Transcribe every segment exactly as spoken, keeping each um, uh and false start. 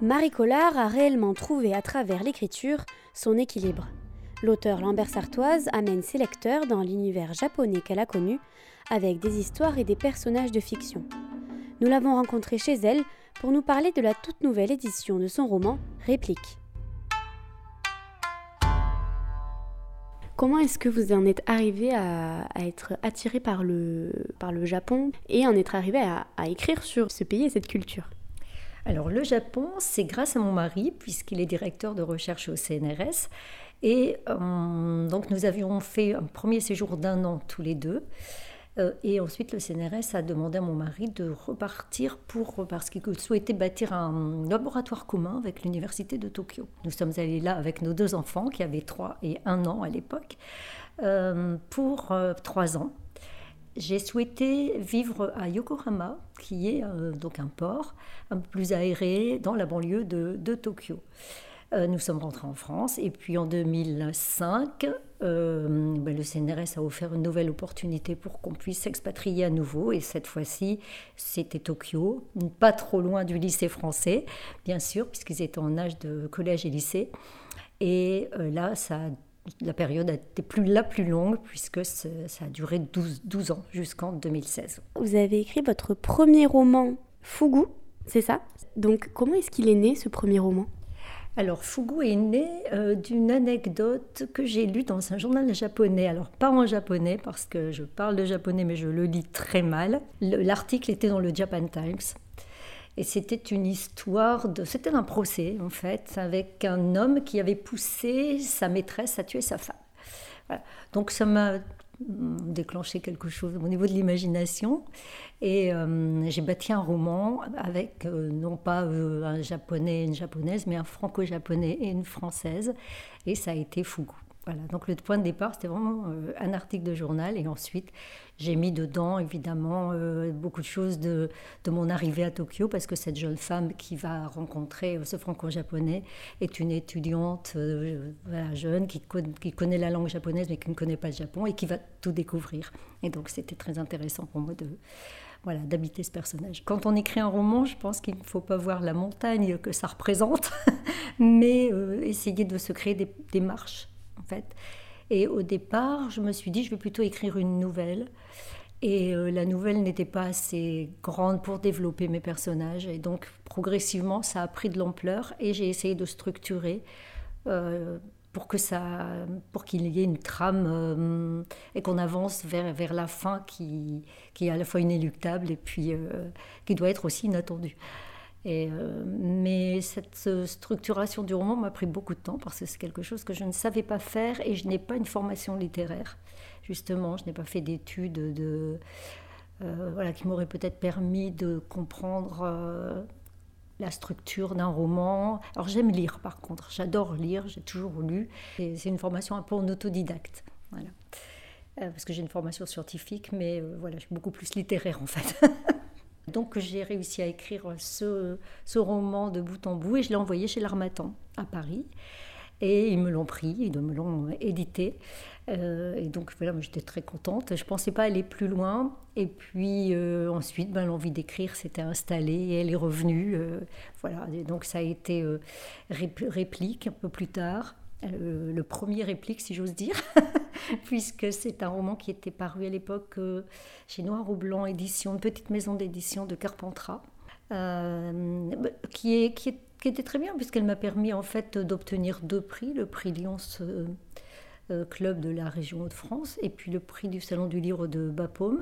Marie Collard a réellement trouvé à travers l'écriture son équilibre. L'auteure Lambert Sartoise amène ses lecteurs dans l'univers japonais qu'elle a connu, avec des histoires et des personnages de fiction. Nous l'avons rencontrée chez elle pour nous parler de la toute nouvelle édition de son roman Réplique. Comment est-ce que vous en êtes arrivé à, à être attiré par le, par le Japon et en être arrivé à, à écrire sur ce pays et cette culture ? Alors le Japon, c'est grâce à mon mari, puisqu'il est directeur de recherche au C N R S. Et euh, donc nous avions fait un premier séjour d'un an tous les deux. Euh, et ensuite le C N R S a demandé à mon mari de repartir pour, parce qu'il souhaitait bâtir un laboratoire commun avec l'université de Tokyo. Nous sommes allés là avec nos deux enfants qui avaient trois et un an à l'époque, euh, pour euh, trois ans. J'ai souhaité vivre à Yokohama, qui est euh, donc un port un peu plus aéré dans la banlieue de, de Tokyo. Euh, nous sommes rentrés en France et puis en deux mille cinq, euh, ben le C N R S a offert une nouvelle opportunité pour qu'on puisse s'expatrier à nouveau. Et cette fois-ci, c'était Tokyo, pas trop loin du lycée français, bien sûr, puisqu'ils étaient en âge de collège et lycée. Et euh, là, ça a La période a été plus, la plus longue puisque ça a duré douze, douze ans jusqu'en deux mille seize. Vous avez écrit votre premier roman, Fugu, c'est ça ? Donc comment est-ce qu'il est né, ce premier roman ? Alors Fugu est né euh, d'une anecdote que j'ai lue dans un journal japonais. Alors pas en japonais parce que je parle de japonais mais je le lis très mal. Le, l'article était dans le Japan Times. Et c'était une histoire de... C'était un procès, en fait, avec un homme qui avait poussé sa maîtresse à tuer sa femme. Voilà. Donc ça m'a déclenché quelque chose au niveau de l'imagination. Et euh, j'ai bâti un roman avec, euh, non pas euh, un japonais et une japonaise, mais un franco-japonais et une française. Et ça a été Fugu. Voilà, donc le point de départ, c'était vraiment euh, un article de journal. Et ensuite, j'ai mis dedans, évidemment, euh, beaucoup de choses de, de mon arrivée à Tokyo, parce que cette jeune femme qui va rencontrer euh, ce franco-japonais est une étudiante euh, voilà, jeune qui, con- qui connaît la langue japonaise, mais qui ne connaît pas le Japon et qui va tout découvrir. Et donc, c'était très intéressant pour moi de, voilà, d'habiter ce personnage. Quand on écrit un roman, je pense qu'il ne faut pas voir la montagne que ça représente, mais euh, essayer de se créer des, des marches. En fait. Et au départ, je me suis dit, je vais plutôt écrire une nouvelle. Et euh, la nouvelle n'était pas assez grande pour développer mes personnages. Et donc, progressivement, ça a pris de l'ampleur. Et j'ai essayé de structurer euh, pour, que ça, pour qu'il y ait une trame euh, et qu'on avance vers, vers la fin qui, qui est à la fois inéluctable et puis euh, qui doit être aussi inattendue. Et euh, mais cette structuration du roman m'a pris beaucoup de temps parce que c'est quelque chose que je ne savais pas faire et je n'ai pas une formation littéraire. Justement, je n'ai pas fait d'études de, euh, voilà, qui m'auraient peut-être permis de comprendre euh, la structure d'un roman. Alors j'aime lire par contre, j'adore lire, j'ai toujours lu. Et c'est une formation un peu en autodidacte, voilà. Euh, parce que j'ai une formation scientifique, mais euh, voilà, je suis beaucoup plus littéraire en fait. Donc j'ai réussi à écrire ce, ce roman de bout en bout et je l'ai envoyé chez l'Harmattan à Paris. Et ils me l'ont pris, ils me l'ont édité. Euh, et donc voilà, moi, j'étais très contente. Je ne pensais pas aller plus loin. Et puis euh, ensuite, ben, l'envie d'écrire s'était installée et elle est revenue. Euh, voilà. Et donc ça a été euh, réplique un peu plus tard. Euh, le premier réplique, si j'ose dire, puisque c'est un roman qui était paru à l'époque euh, chez Noir ou Blanc Édition, une petite maison d'édition de Carpentras, euh, qui, est, qui, est, qui était très bien, puisqu'elle m'a permis en fait d'obtenir deux prix, le prix Lyons euh, euh, Club de la région Hauts-de-France, et puis le prix du Salon du Livre de Bapaume.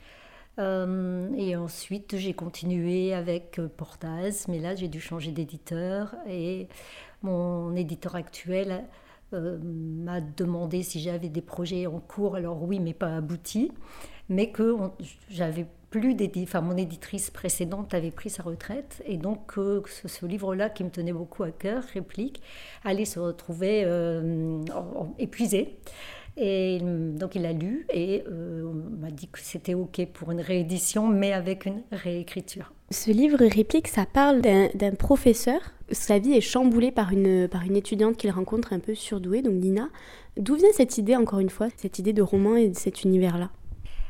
Euh, et ensuite, j'ai continué avec euh, Portaz, mais là, j'ai dû changer d'éditeur. Et mon éditeur actuel euh, m'a demandé si j'avais des projets en cours. Alors oui, mais pas aboutis. Mais que on, j'avais plus d'éditrice. Enfin, mon éditrice précédente avait pris sa retraite. Et donc, euh, ce, ce livre-là, qui me tenait beaucoup à cœur, Réplique, allait se retrouver euh, en, en, épuisé. Et donc il a lu et euh, on m'a dit que c'était OK pour une réédition, mais avec une réécriture. Ce livre Réplique, ça parle d'un, d'un professeur. Sa vie est chamboulée par une, par une étudiante qu'il rencontre un peu surdouée, donc Nina. D'où vient cette idée, encore une fois, cette idée de roman et de cet univers-là ?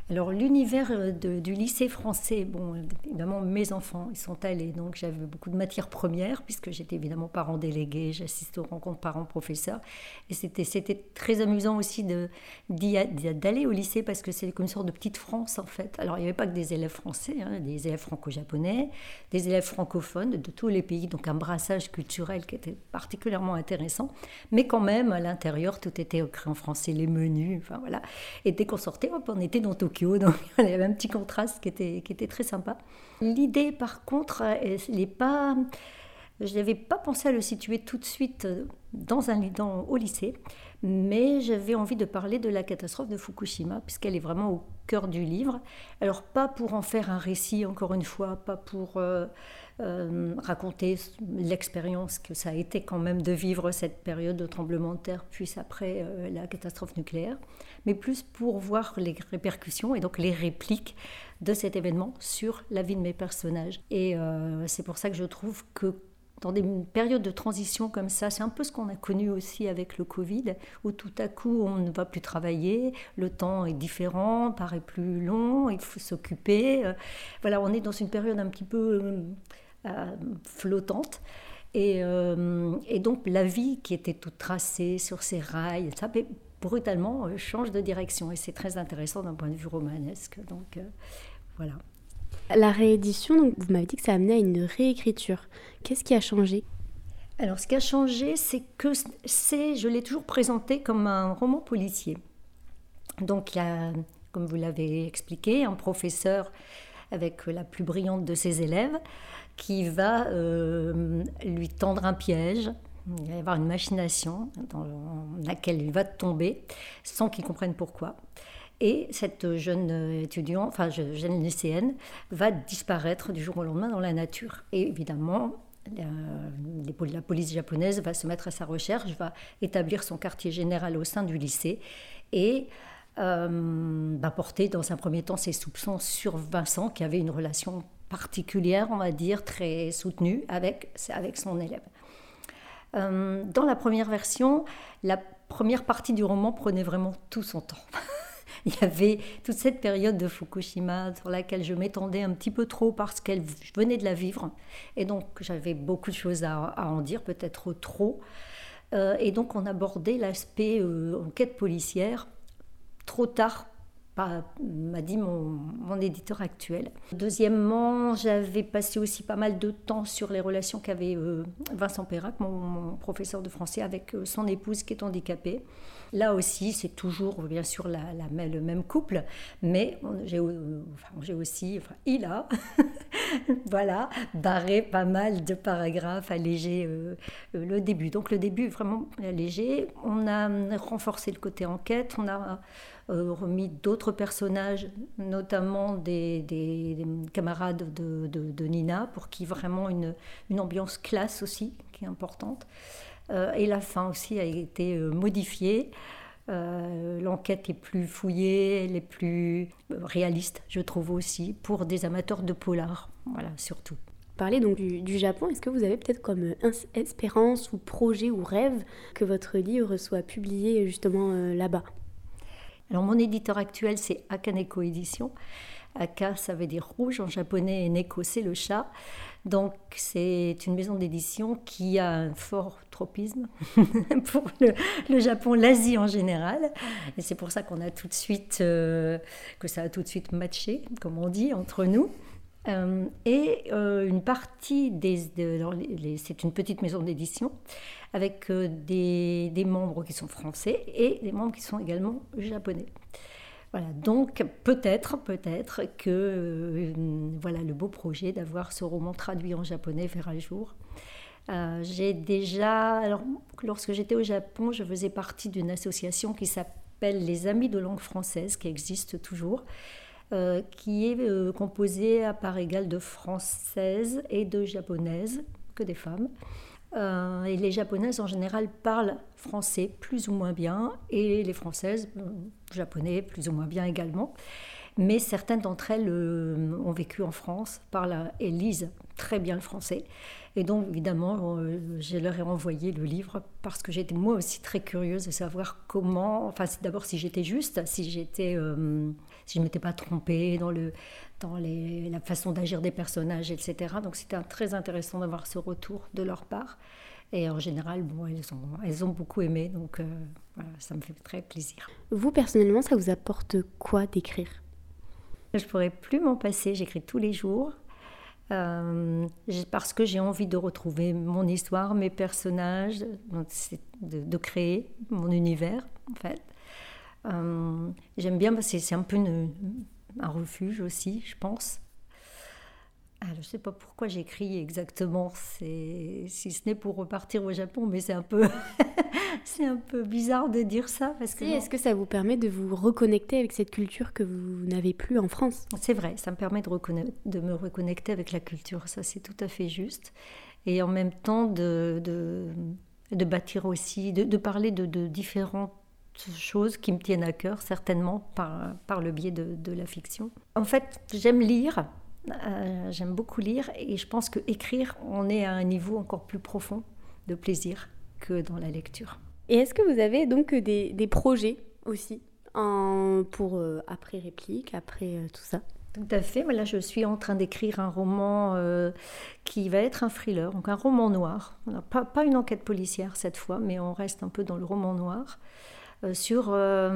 Alors l'univers de, du lycée français, bon, évidemment mes enfants ils sont allés, donc j'avais beaucoup de matières premières puisque j'étais évidemment parent délégué, j'assiste aux rencontres parents-professeurs et c'était, c'était très amusant aussi de, d'y, d'aller au lycée parce que c'est comme une sorte de petite France en fait. Alors il n'y avait pas que des élèves français, hein, des élèves franco-japonais, des élèves francophones de, de tous les pays, donc un brassage culturel qui était particulièrement intéressant, mais quand même à l'intérieur tout était écrit en français, les menus, enfin voilà. Et dès qu'on sortait, hop, on était dans Tokyo. Donc il y avait un petit contraste qui était, qui était très sympa. L'idée par contre, elle est pas, je n'avais pas pensé à le situer tout de suite dans un, dans, au lycée, mais j'avais envie de parler de la catastrophe de Fukushima, puisqu'elle est vraiment au cœur du livre. Alors pas pour en faire un récit, encore une fois, pas pour euh, euh, raconter l'expérience que ça a été quand même de vivre cette période de tremblement de terre, puis après euh, la catastrophe nucléaire, mais plus pour voir les répercussions et donc les répliques de cet événement sur la vie de mes personnages. Et euh, c'est pour ça que je trouve que dans des périodes de transition comme ça, c'est un peu ce qu'on a connu aussi avec le Covid, où tout à coup on ne va plus travailler, le temps est différent, paraît plus long, il faut s'occuper. Voilà, on est dans une période un petit peu euh, flottante. Et, euh, et donc la vie qui était toute tracée sur ses rails, ça brutalement euh, change de direction. Et c'est très intéressant d'un point de vue romanesque. Donc euh, voilà. La réédition, donc, vous m'avez dit que ça a amené à une réécriture. Qu'est-ce qui a changé ? Alors, ce qui a changé, c'est que c'est, je l'ai toujours présenté comme un roman policier. Donc, il y a, comme vous l'avez expliqué, un professeur avec la plus brillante de ses élèves qui va euh, lui tendre un piège. Il va y avoir une machination dans laquelle il va tomber sans qu'il comprenne pourquoi. Et cette jeune étudiante, enfin jeune lycéenne, va disparaître du jour au lendemain dans la nature. Et évidemment, la, la police japonaise va se mettre à sa recherche, va établir son quartier général au sein du lycée et euh, va porter dans un premier temps ses soupçons sur Vincent, qui avait une relation particulière, on va dire, très soutenue avec, avec son élève. Euh, dans la première version, la première partie du roman prenait vraiment tout son temps. Il y avait toute cette période de Fukushima sur laquelle je m'étendais un petit peu trop parce qu'elle venait de la vivre. Et donc, j'avais beaucoup de choses à, à en dire, peut-être trop. Euh, et donc, on abordait l'aspect euh, enquête policière trop tard, m'a dit mon, mon éditeur actuel. Deuxièmement, j'avais passé aussi pas mal de temps sur les relations qu'avait euh, Vincent Perrac, mon, mon professeur de français, avec euh, son épouse qui est handicapée. Là aussi, c'est toujours bien sûr la, la, le même couple, mais j'ai, enfin, j'ai aussi, enfin, il a voilà, barré pas mal de paragraphes, allégé euh, le début. Donc le début est vraiment allégé. On a renforcé le côté enquête, on a euh, remis d'autres personnages, notamment des, des, des camarades de, de, de Nina, pour qu'il y ait vraiment une, une ambiance classe aussi, qui est importante. Euh, et la fin aussi a été euh, modifiée. Euh, l'enquête est plus fouillée, elle est plus réaliste, je trouve aussi, pour des amateurs de polar, voilà, surtout. Parlez donc du, du Japon, est-ce que vous avez peut-être comme espérance ou projet ou rêve que votre livre soit publié justement euh, là-bas ? Alors mon éditeur actuel, c'est Akaneko Édition. Aka, ça veut dire rouge en japonais, et Neko, c'est le chat. Donc, c'est une maison d'édition qui a un fort tropisme pour le, le Japon, l'Asie en général. Et c'est pour ça qu'on a tout de suite, euh, que ça a tout de suite matché, comme on dit, entre nous. Euh, et euh, une partie des, de, les, c'est une petite maison d'édition avec euh, des, des membres qui sont français et des membres qui sont également japonais. Voilà, donc peut-être, peut-être que euh, voilà, le beau projet d'avoir ce roman traduit en japonais verra le jour. Euh, j'ai déjà, alors, lorsque j'étais au Japon, je faisais partie d'une association qui s'appelle les Amis de langue française, qui existe toujours, euh, qui est euh, composée à part égale de françaises et de japonaises, que des femmes. Euh, et les japonaises en général parlent français plus ou moins bien et les françaises euh, japonais plus ou moins bien également, mais certaines d'entre elles euh, ont vécu en France, parlent et lisent très bien le français Et donc, évidemment, euh, je leur ai envoyé le livre parce que j'étais moi aussi très curieuse de savoir comment, enfin, d'abord si j'étais juste, si j'étais, euh, si je ne m'étais pas trompée dans, le, dans les, la façon d'agir des personnages, et cetera. Donc, c'était très intéressant d'avoir ce retour de leur part. Et en général, bon, elles, ont, elles ont beaucoup aimé, donc euh, voilà, ça me fait très plaisir. Vous, personnellement, ça vous apporte quoi d'écrire ? Je ne pourrais plus m'en passer, j'écris tous les jours. Euh, parce que j'ai envie de retrouver mon histoire, mes personnages, donc c'est de, de créer mon univers en fait. Euh, j'aime bien parce que c'est un peu une, un refuge aussi, je pense. Ah, je ne sais pas pourquoi j'écris exactement, c'est, si ce n'est pour repartir au Japon, mais c'est un peu, c'est un peu bizarre de dire ça. Parce que si, est-ce que ça vous permet de vous reconnecter avec cette culture que vous n'avez plus en France ? C'est vrai, ça me permet de, reconna- de me reconnecter avec la culture, ça c'est tout à fait juste. Et en même temps de, de, de bâtir aussi, de, de parler de, de différentes choses qui me tiennent à cœur, certainement par, par le biais de, de la fiction. En fait, j'aime lire. Euh, j'aime beaucoup lire et je pense qu'écrire, on est à un niveau encore plus profond de plaisir que dans la lecture. Et est-ce que vous avez donc des, des projets aussi en, pour euh, après réplique, après euh, tout ça ? Tout à fait, mais là je suis en train d'écrire un roman euh, qui va être un thriller, donc un roman noir. Alors, pas, pas une enquête policière cette fois, mais on reste un peu dans le roman noir, euh, sur...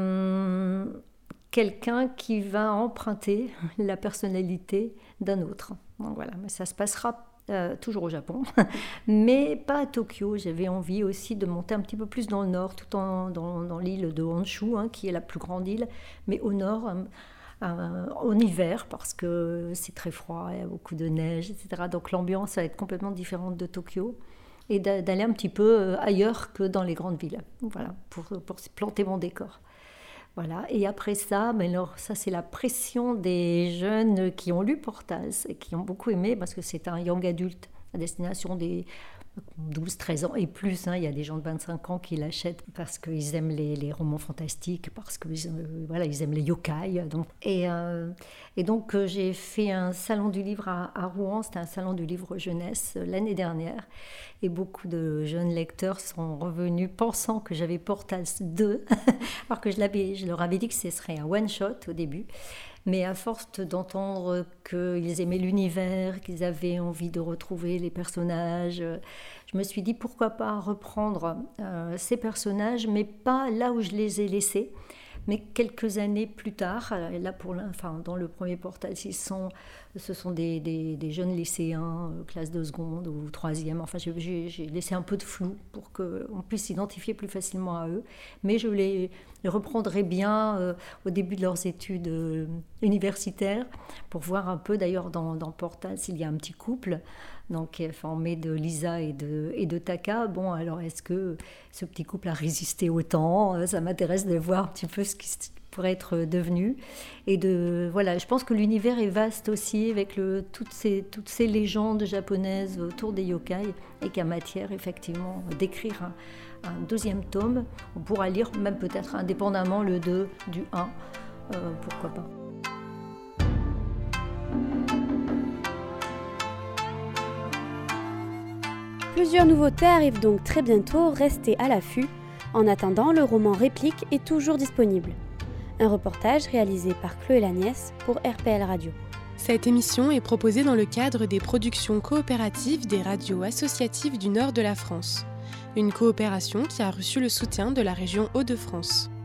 Euh, quelqu'un qui va emprunter la personnalité d'un autre. Donc voilà, mais ça se passera euh, toujours au Japon, mais pas à Tokyo. J'avais envie aussi de monter un petit peu plus dans le nord, tout en, dans, dans l'île de Honshu, hein, qui est la plus grande île, mais au nord, euh, euh, en hiver, parce que c'est très froid, il y a beaucoup de neige, et cetera. Donc l'ambiance va être complètement différente de Tokyo. Et d'aller un petit peu ailleurs que dans les grandes villes, voilà, pour, pour planter mon décor. Voilà. Et après ça, mais alors, ça c'est la pression des jeunes qui ont lu Portals et qui ont beaucoup aimé parce que c'est un young adulte à destination des douze treize ans et plus. Hein. Il y a des gens de vingt-cinq ans qui l'achètent parce qu'ils aiment les, les romans fantastiques, parce qu'ils euh, voilà, ils aiment les yokai. Donc. Et, euh, et donc euh, j'ai fait un salon du livre à, à Rouen, c'était un salon du livre jeunesse euh, l'année dernière. Et beaucoup de jeunes lecteurs sont revenus pensant que j'avais Portals deux, alors que je, l'avais, je leur avais dit que ce serait un one-shot au début. Mais à force d'entendre qu'ils aimaient l'univers, qu'ils avaient envie de retrouver les personnages, je me suis dit pourquoi pas reprendre euh, ces personnages, mais pas là où je les ai laissés, mais quelques années plus tard. Là, pour enfin, dans le premier Portal, ils sont, ce sont des, des, des jeunes lycéens, euh, classe de seconde ou troisième. Enfin, j'ai, j'ai laissé un peu de flou pour qu'on puisse s'identifier plus facilement à eux. Mais je les, les reprendrai bien euh, au début de leurs études euh, universitaires pour voir un peu, d'ailleurs, dans, dans Portal, s'il y a un petit couple. Donc, formé de Lisa et de, et de Taka. Bon, alors, est-ce que ce petit couple a résisté au temps ? Ça m'intéresse de voir un petit peu ce qui pourrait être devenu. Et de, voilà, je pense que l'univers est vaste aussi, avec le, toutes, ces, toutes ces légendes japonaises autour des yokai, et qu'à matière, effectivement, d'écrire un, un deuxième tome. On pourra lire, même peut-être indépendamment, le deux du un. Euh, pourquoi pas. Plusieurs nouveautés arrivent donc très bientôt, restez à l'affût. En attendant, le roman Réplique est toujours disponible. Un reportage réalisé par Chloé Lagnès pour R P L Radio. Cette émission est proposée dans le cadre des productions coopératives des radios associatives du nord de la France. Une coopération qui a reçu le soutien de la région Hauts-de-France.